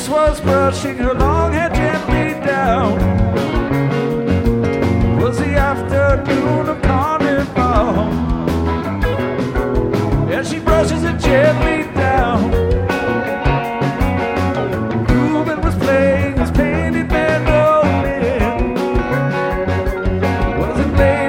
was brushing her long hair gently down. It was the afternoon of